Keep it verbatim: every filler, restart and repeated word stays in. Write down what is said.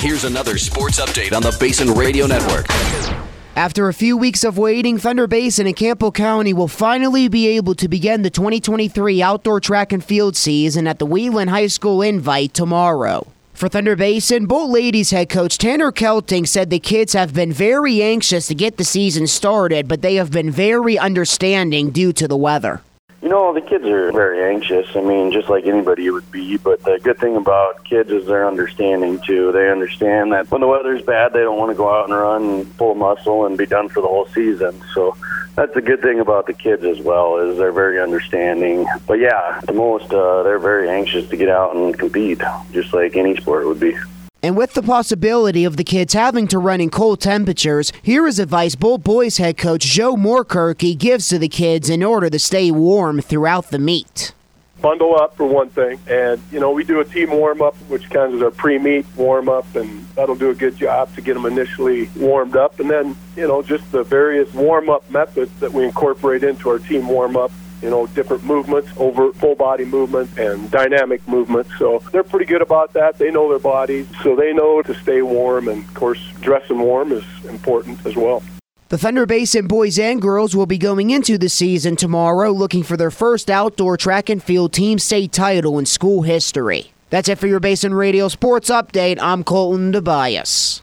Here's another sports update on the Basin Radio Network. After a few weeks of waiting, Thunder Basin and Campbell County will finally be able to begin the twenty twenty-three outdoor track and field season at the Wheatland High School Invite tomorrow. For Thunder Basin, Bolt Ladies head coach Tanner Kelting said the kids have been very anxious to get the season started, but they have been very understanding due to the weather. You know, the kids are very anxious. I mean, just like anybody would be. But the good thing about kids is they're understanding, too. They understand that when the weather's bad, they don't want to go out and run and pull a muscle and be done for the whole season. So that's the good thing about the kids as well, is they're very understanding. But, yeah, the most, uh, they're very anxious to get out and compete, just like any sport would be. And with the possibility of the kids having to run in cold temperatures, here is advice Bolt Boys head coach Joe Moorkirky gives to the kids in order to stay warm throughout the meet. Bundle up for one thing, and you know we do a team warm-up, which kind of is our pre-meet warm-up, and that'll do a good job to get them initially warmed up. And then, you know, just the various warm-up methods that we incorporate into our team warm-up. You know, different movements, over full body movement and dynamic movement. So they're pretty good about that. They know their bodies, so they know to stay warm. And, of course, dressing warm is important as well. The Thunder Basin boys and girls will be going into the season tomorrow looking for their first outdoor track and field team state title in school history. That's it for your Basin Radio Sports Update. I'm Colton Tobias.